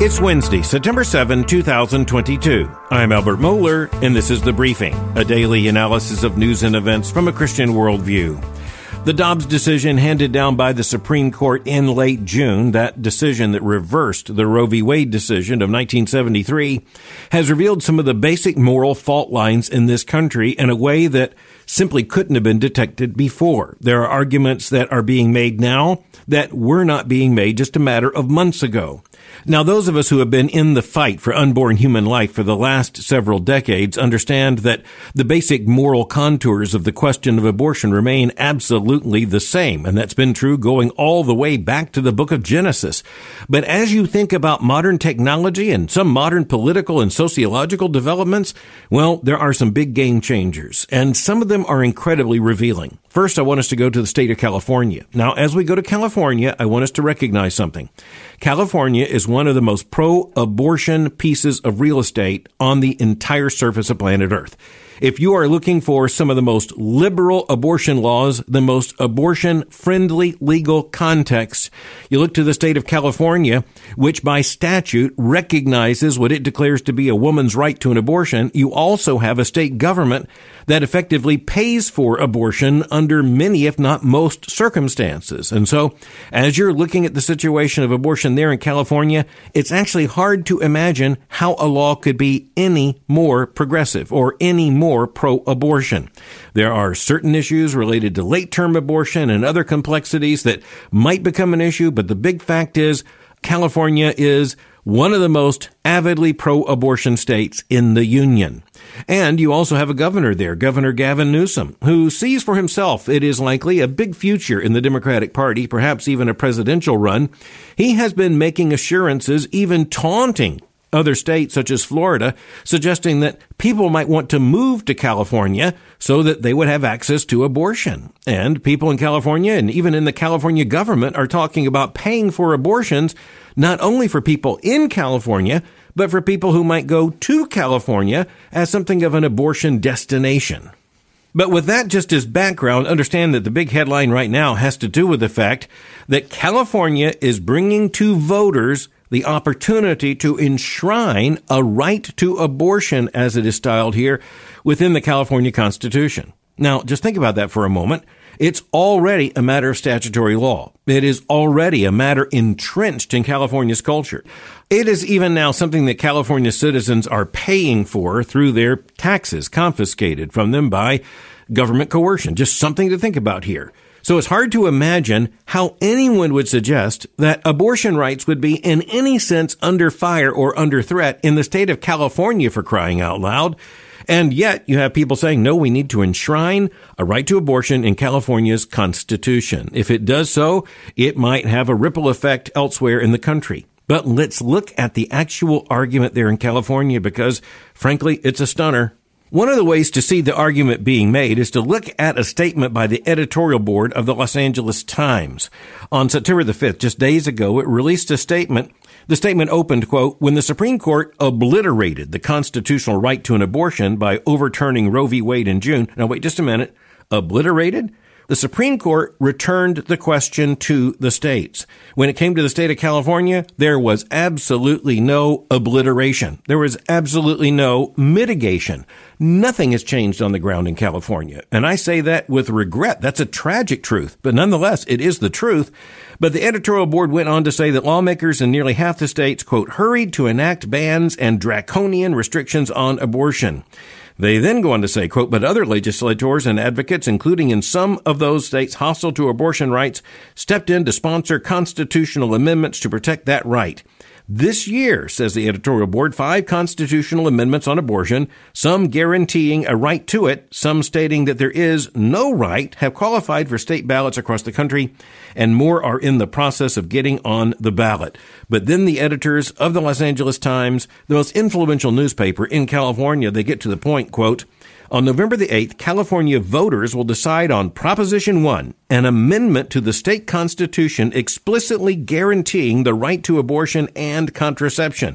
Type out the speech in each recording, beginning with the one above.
It's Wednesday, September 7, 2022. I'm Albert Mohler, and this is The Briefing, a daily analysis of news and events from a Christian worldview. The Dobbs decision handed down by the Supreme Court in late June, that decision that reversed the Roe v. Wade decision of 1973, has revealed some of the basic moral fault lines in this country in a way that simply couldn't have been detected before. There are arguments that are being made now that were not being made just a matter of months ago. Now, those of us who have been in the fight for unborn human life for the last several decades understand that the basic moral contours of the question of abortion remain absolutely the same, and that's been true going all the way back to the book of Genesis. But as you think about modern technology and some modern political and sociological developments, well, there are some big game changers, and some of them are incredibly revealing. First, I want us to go to the state of California. Now, as we go to California, I want us to recognize something. California is one of the most pro-abortion pieces of real estate on the entire surface of planet Earth. If you are looking for some of the most liberal abortion laws, the most abortion-friendly legal context, you look to the state of California, which by statute recognizes what it declares to be a woman's right to an abortion. You also have a state government that effectively pays for abortion under many, if not most, circumstances. And so, as you're looking at the situation of abortion there in California, it's actually hard to imagine how a law could be any more progressive or any more pro-abortion. There are certain issues related to late-term abortion and other complexities that might become an issue, but the big fact is California is one of the most avidly pro-abortion states in the union. And you also have a governor there, Governor Gavin Newsom, who sees for himself it is likely a big future in the Democratic Party, perhaps even a presidential run. He has been making assurances, even taunting other states such as Florida, suggesting that people might want to move to California so that they would have access to abortion. And people in California and even in the California government are talking about paying for abortions, not only for people in California, but for people who might go to California as something of an abortion destination. But with that just as background, understand that the big headline right now has to do with the fact that California is bringing to voters the opportunity to enshrine a right to abortion, as it is styled here, within the California Constitution. Now, just think about that for a moment. It's already a matter of statutory law. It is already a matter entrenched in California's culture. It is even now something that California citizens are paying for through their taxes confiscated from them by government coercion. Just something to think about here. So it's hard to imagine how anyone would suggest that abortion rights would be in any sense under fire or under threat in the state of California, for crying out loud. And yet you have people saying, no, we need to enshrine a right to abortion in California's Constitution. If it does so, it might have a ripple effect elsewhere in the country. But let's look at the actual argument there in California because, frankly, it's a stunner. One of the ways to see the argument being made is to look at a statement by the editorial board of the Los Angeles Times. On September the 5th, just days ago, it released a statement. The statement opened, quote, "When the Supreme Court obliterated the constitutional right to an abortion by overturning Roe v. Wade in June." Now, wait just a minute. Obliterated? The Supreme Court returned the question to the states. When it came to the state of California, there was absolutely no obliteration. There was absolutely no mitigation. Nothing has changed on the ground in California. And I say that with regret. That's a tragic truth. But nonetheless, it is the truth. But the editorial board went on to say that lawmakers in nearly half the states, quote, hurried to enact bans and draconian restrictions on abortion. They then go on to say, quote, but other legislators and advocates, including in some of those states hostile to abortion rights, stepped in to sponsor constitutional amendments to protect that right. This year, says the editorial board, 5 constitutional amendments on abortion, some guaranteeing a right to it, some stating that there is no right, have qualified for state ballots across the country, and more are in the process of getting on the ballot. But then the editors of the Los Angeles Times, the most influential newspaper in California, they get to the point, quote, on November the 8th, California voters will decide on Proposition 1, an amendment to the state constitution explicitly guaranteeing the right to abortion and contraception.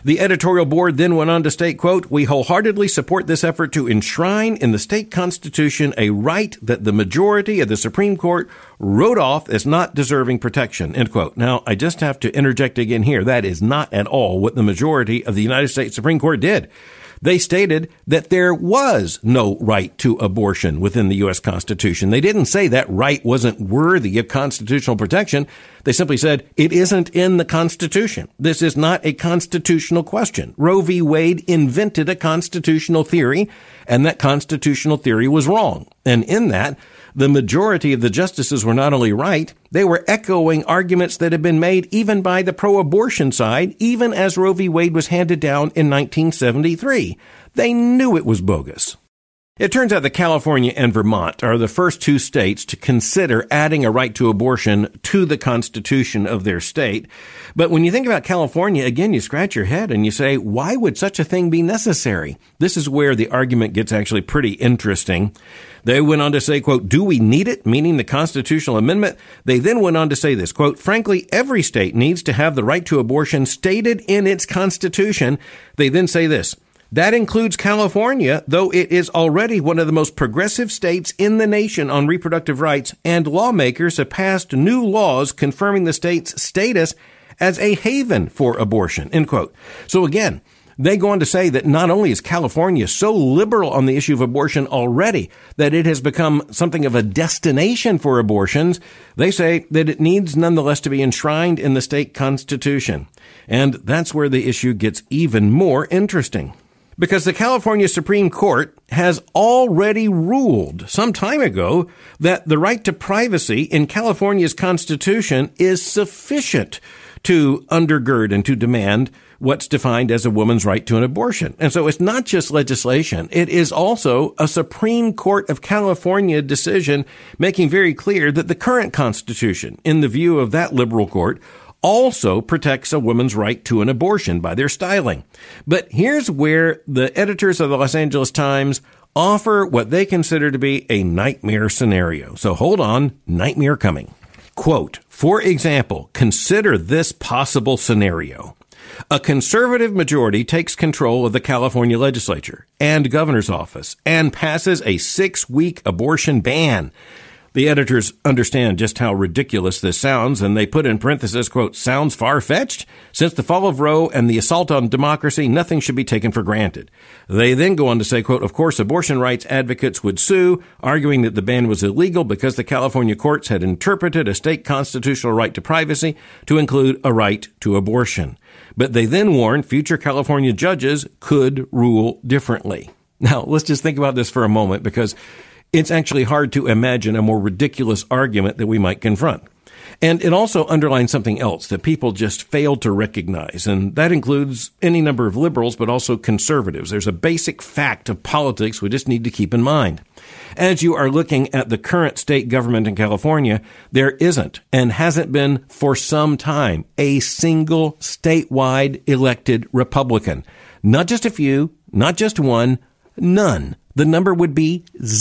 The editorial board then went on to state, quote, "We wholeheartedly support this effort to enshrine in the state constitution a right that the majority of the Supreme Court wrote off as not deserving protection," end quote. Now, I just have to interject again here. That is not at all what the majority of the United States Supreme Court did. They stated that there was no right to abortion within the U.S. Constitution. They didn't say that right wasn't worthy of constitutional protection. They simply said it isn't in the Constitution. This is not a constitutional question. Roe v. Wade invented a constitutional theory, and that constitutional theory was wrong. And in that, the majority of the justices were not only right, they were echoing arguments that had been made even by the pro-abortion side, even as Roe v. Wade was handed down in 1973. They knew it was bogus. It turns out that California and Vermont are the first two states to consider adding a right to abortion to the Constitution of their state. But when you think about California, again, you scratch your head and you say, why would such a thing be necessary? This is where the argument gets actually pretty interesting. They went on to say, quote, "Do we need it?" Meaning the constitutional amendment. They then went on to say this, quote, "Frankly, every state needs to have the right to abortion stated in its constitution." They then say this, "That includes California, though it is already one of the most progressive states in the nation on reproductive rights, and lawmakers have passed new laws confirming the state's status as a haven for abortion," end quote. So again, they go on to say that not only is California so liberal on the issue of abortion already that it has become something of a destination for abortions, they say that it needs nonetheless to be enshrined in the state constitution. And that's where the issue gets even more interesting. Because the California Supreme Court has already ruled some time ago that the right to privacy in California's Constitution is sufficient to undergird and to demand what's defined as a woman's right to an abortion. And so it's not just legislation. It is also a Supreme Court of California decision making very clear that the current Constitution, in the view of that liberal court, also protects a woman's right to an abortion by their styling. But here's where the editors of the Los Angeles Times offer what they consider to be a nightmare scenario. So hold on, nightmare coming. Quote, "For example, consider this possible scenario. A conservative majority takes control of the California legislature and governor's office and passes a 6-week abortion ban." The editors understand just how ridiculous this sounds, and they put in parentheses, quote, "sounds far-fetched? Since the fall of Roe and the assault on democracy, nothing should be taken for granted." They then go on to say, quote, "Of course, abortion rights advocates would sue, arguing that the ban was illegal because the California courts had interpreted a state constitutional right to privacy to include a right to abortion." But they then warn future California judges could rule differently. Now, let's just think about this for a moment, because it's actually hard to imagine a more ridiculous argument that we might confront. And it also underlines something else that people just fail to recognize, and that includes any number of liberals, but also conservatives. There's a basic fact of politics we just need to keep in mind. As you are looking at the current state government in California, there isn't, and hasn't been for some time, a single statewide elected Republican. Not just a few, not just one, none. The number would be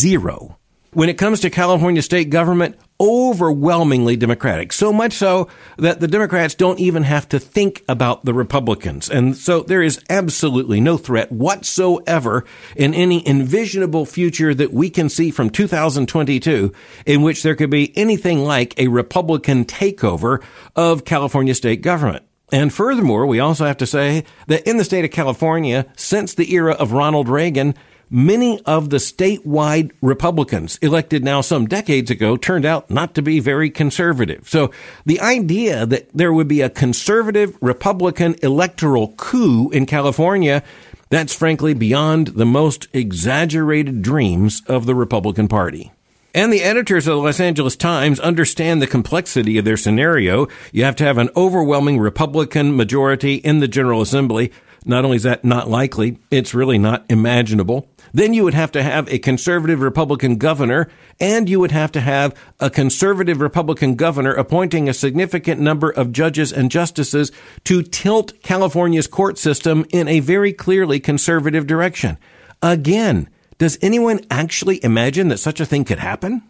0. When it comes to California state government, overwhelmingly Democratic. So much so that the Democrats don't even have to think about the Republicans. And so there is absolutely no threat whatsoever in any envisionable future that we can see from 2022 in which there could be anything like a Republican takeover of California state government. And furthermore, we also have to say that in the state of California, since the era of Ronald Reagan, many of the statewide Republicans elected now some decades ago turned out not to be very conservative. So the idea that there would be a conservative Republican electoral coup in California, that's frankly beyond the most exaggerated dreams of the Republican Party. And the editors of the Los Angeles Times understand the complexity of their scenario. You have to have an overwhelming Republican majority in the General Assembly. Not only is that not likely, it's really not imaginable. Then you would have to have a conservative Republican governor, and you would have to have a conservative Republican governor appointing a significant number of judges and justices to tilt California's court system in a very clearly conservative direction. Again, does anyone actually imagine that such a thing could happen?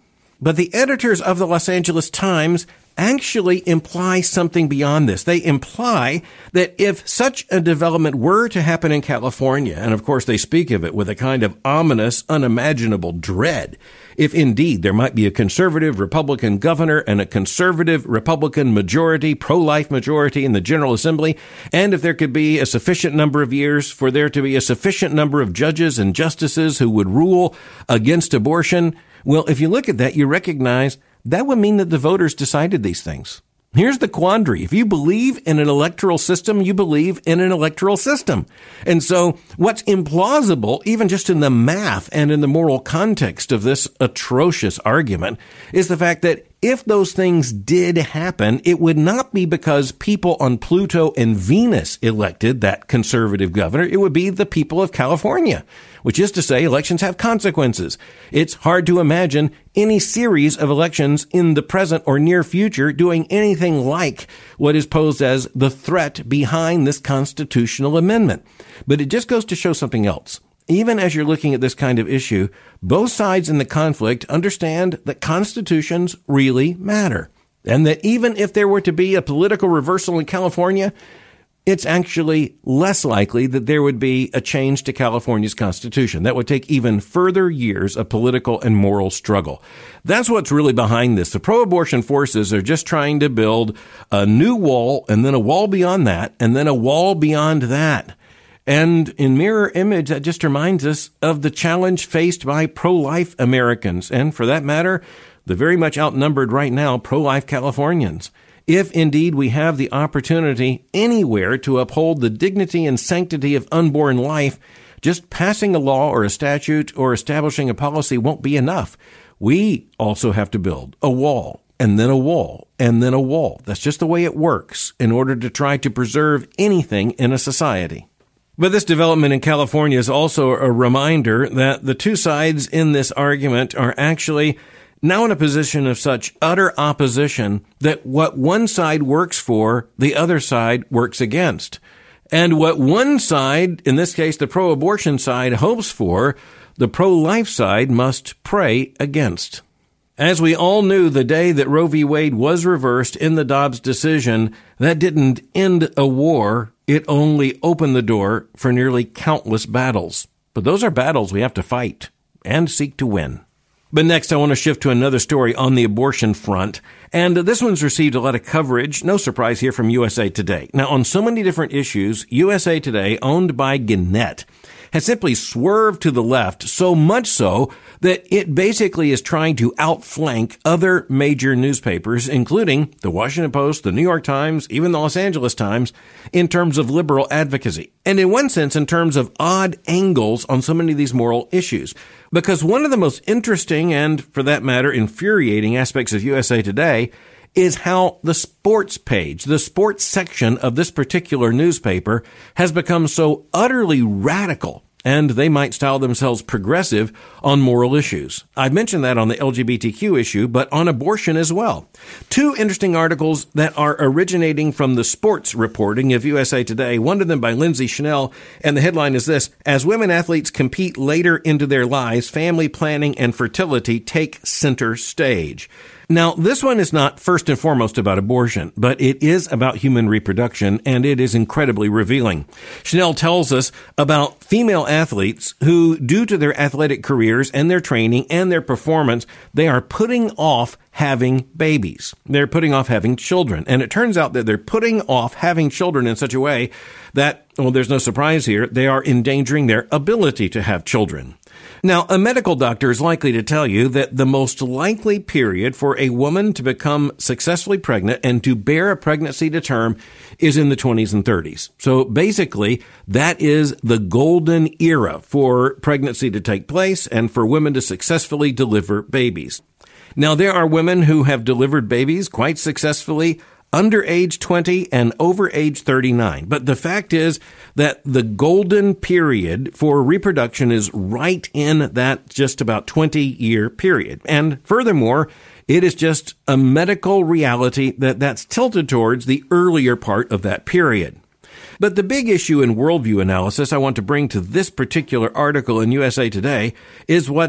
But the editors of the Los Angeles Times actually imply something beyond this. They imply that if such a development were to happen in California, and of course they speak of it with a kind of ominous, unimaginable dread, if indeed there might be a conservative Republican governor and a conservative Republican majority, pro-life majority in the General Assembly, and if there could be a sufficient number of years for there to be a sufficient number of judges and justices who would rule against abortion, well, if you look at that, you recognize that would mean that the voters decided these things. Here's the quandary. If you believe in an electoral system, you believe in an electoral system. And so what's implausible, even just in the math and in the moral context of this atrocious argument, is the fact that if those things did happen, it would not be because people on Pluto and Venus elected that conservative governor. It would be the people of California, which is to say elections have consequences. It's hard to imagine any series of elections in the present or near future doing anything like what is posed as the threat behind this constitutional amendment. But it just goes to show something else. Even as you're looking at this kind of issue, both sides in the conflict understand that constitutions really matter. And that even if there were to be a political reversal in California, it's actually less likely that there would be a change to California's constitution. That would take even further years of political and moral struggle. That's what's really behind this. The pro-abortion forces are just trying to build a new wall, and then a wall beyond that, and then a wall beyond that. And in mirror image, that just reminds us of the challenge faced by pro-life Americans, and for that matter, the very much outnumbered right now pro-life Californians. If indeed we have the opportunity anywhere to uphold the dignity and sanctity of unborn life, just passing a law or a statute or establishing a policy won't be enough. We also have to build a wall, and then a wall, and then a wall. That's just the way it works in order to try to preserve anything in a society. But this development in California is also a reminder that the two sides in this argument are actually now in a position of such utter opposition that what one side works for, the other side works against. And what one side, in this case the pro-abortion side, hopes for, the pro-life side must pray against. As we all knew the day that Roe v. Wade was reversed in the Dobbs decision, that didn't end a war. It only opened the door for nearly countless battles. But those are battles we have to fight and seek to win. But next, I want to shift to another story on the abortion front. And this one's received a lot of coverage. No surprise here from USA Today. Now, on so many different issues, USA Today, owned by Gannett, has simply swerved to the left, so much so that it basically is trying to outflank other major newspapers, including the Washington Post, the New York Times, even the Los Angeles Times, in terms of liberal advocacy. And in one sense, in terms of odd angles on so many of these moral issues. Because one of the most interesting and, for that matter, infuriating aspects of USA Today is how the sports page, the sports section of this particular newspaper has become so utterly radical, and they might style themselves progressive on moral issues. I've mentioned that on the LGBTQ issue, but on abortion as well. Two interesting articles that are originating from the sports reporting of USA Today, one of them by Lindsay Schnell, and the headline is this: As women athletes compete later into their lives, family planning and fertility take center stage. Now, this one is not first and foremost about abortion, but it is about human reproduction, and it is incredibly revealing. Schnell tells us about female athletes who, due to their athletic careers and their training and their performance, they are putting off having babies. They're putting off having children. And it turns out that they're putting off having children in such a way that, well, there's no surprise here, they are endangering their ability to have children. Now, a medical doctor is likely to tell you that the most likely period for a woman to become successfully pregnant and to bear a pregnancy to term is in the 20s and 30s. So basically, that is the golden era for pregnancy to take place and for women to successfully deliver babies. Now, there are women who have delivered babies quite successfully under age 20 and over age 39. But the fact is that the golden period for reproduction is right in that just about 20-year period. And furthermore, it is just a medical reality that's tilted towards the earlier part of that period. But the big issue in worldview analysis I want to bring to this particular article in USA Today is what's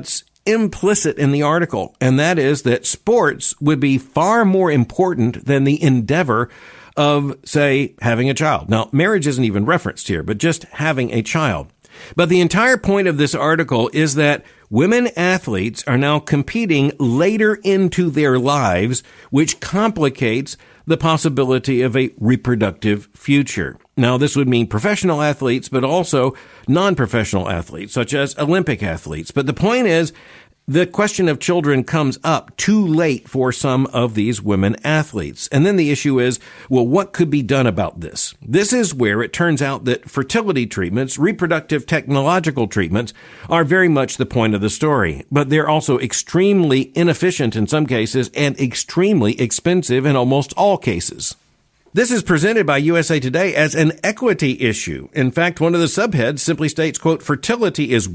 implicit in the article, and that is that sports would be far more important than the endeavor of, say, having a child. Now, marriage isn't even referenced here, but just having a child. But the entire point of this article is that women athletes are now competing later into their lives, which complicates the possibility of a reproductive future. Now, this would mean professional athletes, but also non-professional athletes, such as Olympic athletes. But the point is, the question of children comes up too late for some of these women athletes. And then the issue is, well, what could be done about this? This is where it turns out that fertility treatments, reproductive technological treatments, are very much the point of the story. But they're also extremely inefficient in some cases and extremely expensive in almost all cases. This is presented by USA Today as an equity issue. In fact, one of the subheads simply states, quote, fertility is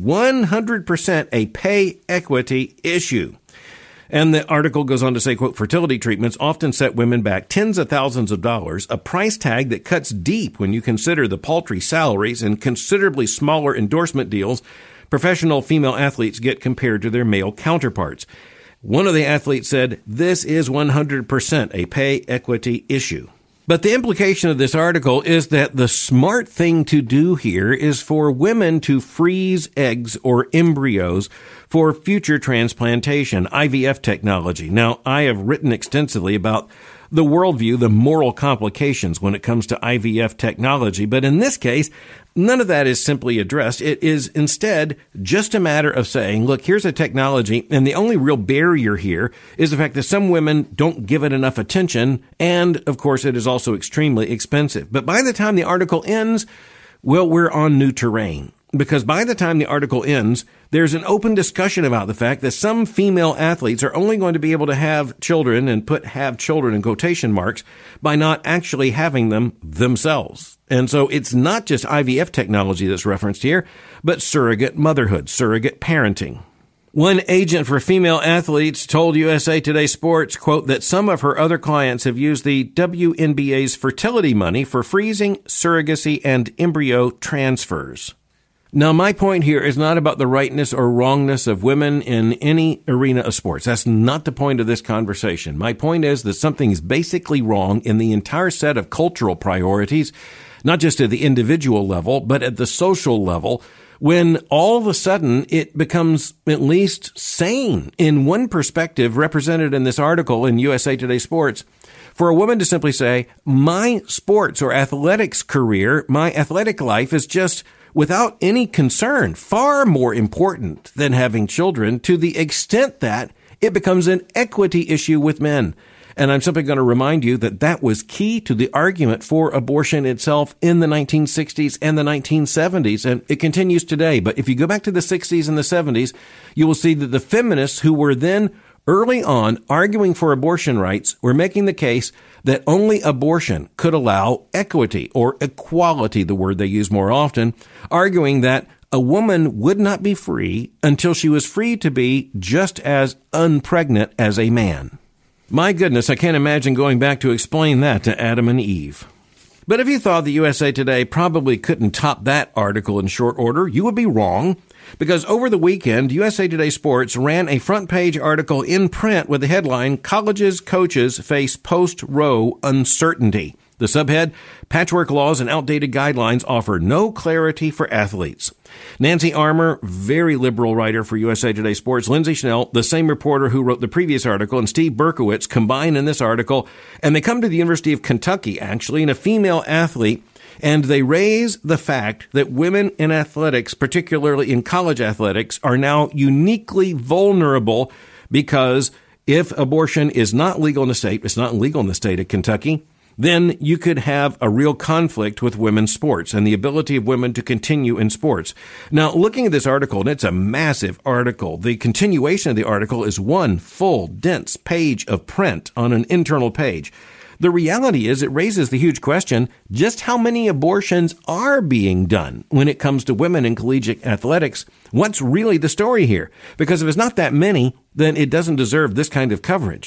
100% a pay equity issue. And the article goes on to say, quote, fertility treatments often set women back tens of thousands of dollars, a price tag that cuts deep when you consider the paltry salaries and considerably smaller endorsement deals professional female athletes get compared to their male counterparts. One of the athletes said, this is 100% a pay equity issue. But the implication of this article is that the smart thing to do here is for women to freeze eggs or embryos for future transplantation, IVF technology. Now, I have written extensively about the worldview, the moral complications when it comes to IVF technology. But in this case, none of that is simply addressed. It is instead just a matter of saying, look, here's a technology, and the only real barrier here is the fact that some women don't give it enough attention, and, of course, it is also extremely expensive. But by the time the article ends, well, we're on new terrain. Because by the time the article ends, there's an open discussion about the fact that some female athletes are only going to be able to have children, and have children in quotation marks, by not actually having them themselves. And so it's not just IVF technology that's referenced here, but surrogate motherhood, surrogate parenting. One agent for female athletes told USA Today Sports, quote, that some of her other clients have used the WNBA's fertility money for freezing, surrogacy, and embryo transfers. Now, my point here is not about the rightness or wrongness of women in any arena of sports. That's not the point of this conversation. My point is that something is basically wrong in the entire set of cultural priorities, not just at the individual level, but at the social level, when all of a sudden it becomes at least sane in one perspective represented in this article in USA Today Sports, for a woman to simply say, my sports or athletics career, my athletic life is just without any concern, far more important than having children, to the extent that it becomes an equity issue with men. And I'm simply going to remind you that that was key to the argument for abortion itself in the 1960s and the 1970s, and it continues today. But if you go back to the 60s and the 70s, you will see that the feminists who were then early on arguing for abortion rights were making the case that only abortion could allow equity, or equality, the word they use more often, arguing that a woman would not be free until she was free to be just as unpregnant as a man. My goodness, I can't imagine going back to explain that to Adam and Eve. But if you thought the USA Today probably couldn't top that article in short order, you would be wrong. Because over the weekend, USA Today Sports ran a front-page article in print with the headline, Colleges' Coaches Face Post-Roe Uncertainty. The subhead, Patchwork Laws and Outdated Guidelines Offer No Clarity for Athletes. Nancy Armour, very liberal writer for USA Today Sports, Lindsay Schnell, the same reporter who wrote the previous article, and Steve Berkowitz combine in this article, and they come to the University of Kentucky, actually, and a female athlete, and they raise the fact that women in athletics, particularly in college athletics, are now uniquely vulnerable because if abortion is not legal in the state, it's not legal in the state of Kentucky, then you could have a real conflict with women's sports and the ability of women to continue in sports. Now, looking at this article, and it's a massive article, the continuation of the article is one full, dense page of print on an internal page. The reality is it raises the huge question, just how many abortions are being done when it comes to women in collegiate athletics? What's really the story here? Because if it's not that many, then it doesn't deserve this kind of coverage.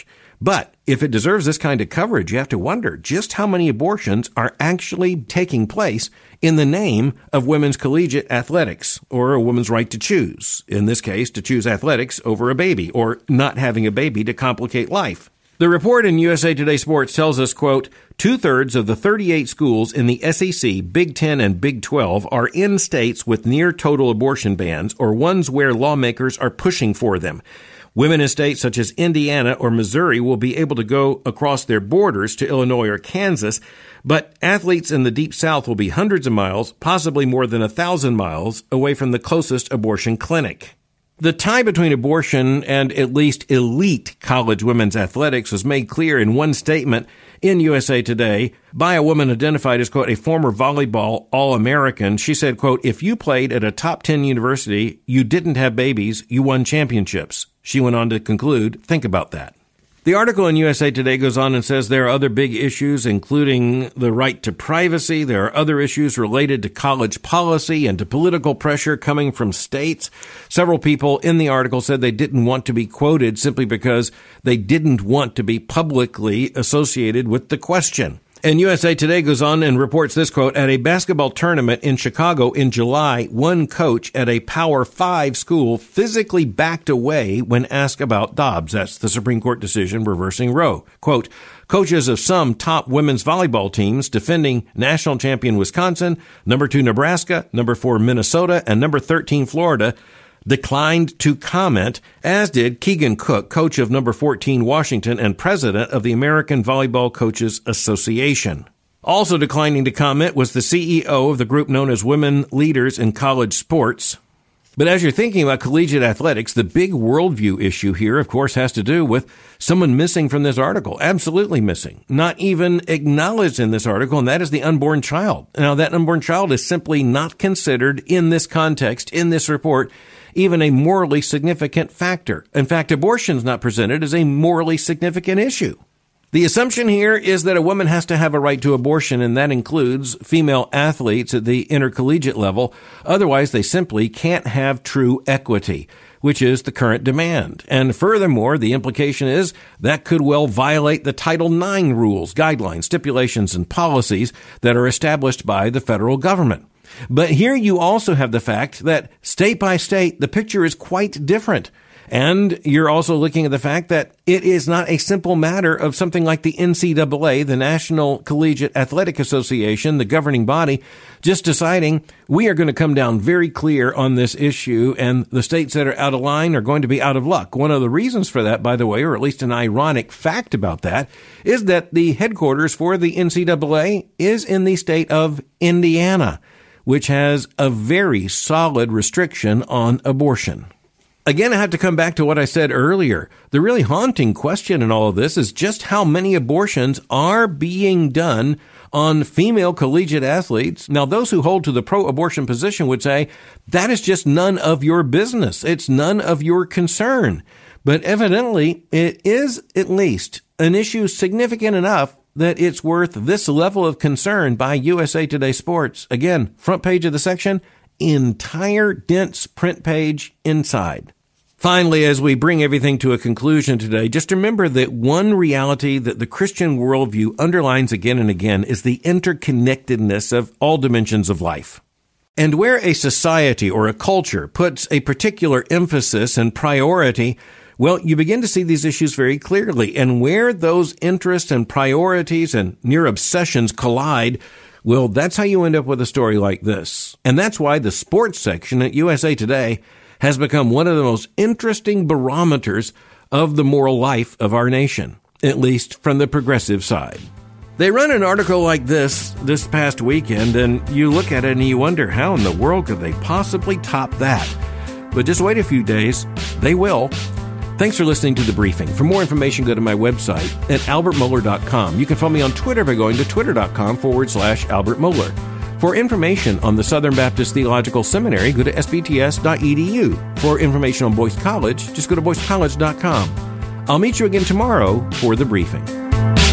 But if it deserves this kind of coverage, you have to wonder just how many abortions are actually taking place in the name of women's collegiate athletics, or a woman's right to choose. In this case, to choose athletics over a baby, or not having a baby to complicate life. The report in USA Today Sports tells us, quote, 2/3 of the 38 schools in the SEC, Big Ten, and Big 12 are in states with near total abortion bans, or ones where lawmakers are pushing for them. Women in states such as Indiana or Missouri will be able to go across their borders to Illinois or Kansas, but athletes in the Deep South will be hundreds of miles, possibly more than 1,000 miles, away from the closest abortion clinic. The tie between abortion and at least elite college women's athletics was made clear in one statement in USA Today by a woman identified as, quote, a former volleyball All-American. She said, quote, if you played at a top 10 university, you didn't have babies, you won championships. She went on to conclude, think about that. The article in USA Today goes on and says there are other big issues, including the right to privacy. There are other issues related to college policy and to political pressure coming from states. Several people in the article said they didn't want to be quoted simply because they didn't want to be publicly associated with the question. And USA Today goes on and reports this, quote, at a basketball tournament in Chicago in July, one coach at a Power 5 school physically backed away when asked about Dobbs. That's the Supreme Court decision reversing Roe. Quote, coaches of some top women's volleyball teams defending national champion Wisconsin, number 2 Nebraska, number 4 Minnesota, and number 13 Florida declined to comment, as did Keegan Cook, coach of number 14 Washington and president of the American Volleyball Coaches Association. Also declining to comment was the CEO of the group known as Women Leaders in College Sports. But as you're thinking about collegiate athletics, the big worldview issue here, of course, has to do with someone missing from this article. Absolutely missing. Not even acknowledged in this article, and that is the unborn child. Now, that unborn child is simply not considered in this context, in this report, even a morally significant factor. In fact, abortion is not presented as a morally significant issue. The assumption here is that a woman has to have a right to abortion, and that includes female athletes at the intercollegiate level. Otherwise, they simply can't have true equity, which is the current demand. And furthermore, the implication is that could well violate the Title IX rules, guidelines, stipulations, and policies that are established by the federal government. But here you also have the fact that state by state, the picture is quite different. And you're also looking at the fact that it is not a simple matter of something like the NCAA, the National Collegiate Athletic Association, the governing body, just deciding we are going to come down very clear on this issue, and the states that are out of line are going to be out of luck. One of the reasons for that, by the way, or at least an ironic fact about that, is that the headquarters for the NCAA is in the state of Indiana, which has a very solid restriction on abortion. Again, I have to come back to what I said earlier. The really haunting question in all of this is just how many abortions are being done on female collegiate athletes. Now, those who hold to the pro-abortion position would say that is just none of your business. It's none of your concern. But evidently, it is at least an issue significant enough that it's worth this level of concern by USA Today Sports. Again, front page of the section, entire dense print page inside. Finally, as we bring everything to a conclusion today, just remember that one reality that the Christian worldview underlines again and again is the interconnectedness of all dimensions of life. And where a society or a culture puts a particular emphasis and priority, well, you begin to see these issues very clearly. And where those interests and priorities and near obsessions collide, well, that's how you end up with a story like this. And that's why the sports section at USA Today has become one of the most interesting barometers of the moral life of our nation, at least from the progressive side. They run an article like this past weekend, and you look at it and you wonder, how in the world could they possibly top that? But just wait a few days. They will. Thanks for listening to The Briefing. For more information, go to my website at albertmohler.com. You can follow me on Twitter by going to twitter.com/Albert Mohler. For information on the Southern Baptist Theological Seminary, go to sbts.edu. For information on Boyce College, just go to boycecollege.com. I'll meet you again tomorrow for The Briefing.